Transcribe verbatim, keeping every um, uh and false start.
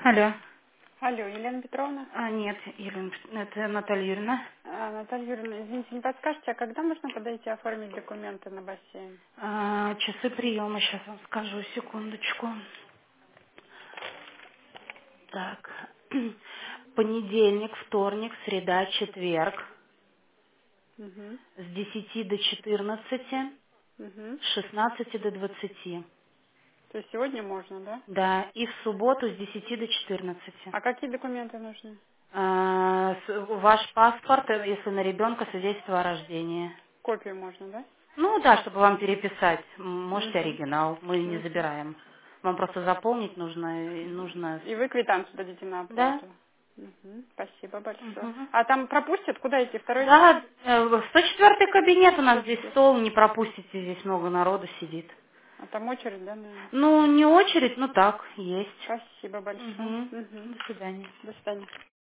Алло. Алло, Елена Петровна. А, нет, Елена, это Наталья Юрьевна. А, Наталья Юрьевна, извините, не подскажете, а когда можно подойти оформить документы на бассейн? А, часы приема, сейчас вам скажу, секундочку. Так, понедельник, вторник, среда, четверг Угу. с десяти до четырнадцати, Угу. с шестнадцати до двадцати. То есть сегодня можно, да? Да, и в субботу с десяти до четырнадцати. А какие документы нужны? А, с- ваш паспорт, э, если на ребенка, свидетельство о рождении. Копию можно, да? Ну да, чтобы вам переписать. М, Можете Угу. оригинал, мы не Угу. забираем. Вам просто заполнить нужно, и нужно. И вы квитанцию дадите на Да? оплату? Угу. Спасибо большое. Мгм. А там пропустят? Куда идти? Второй? Да, э, в сто четвёртый кабинет у нас здесь сто четыре. стол, не пропустите, здесь много народу сидит. А там очередь, да, наверное? Ну, не очередь, ну так, есть. Спасибо большое. Угу. Угу. До свидания. До свидания.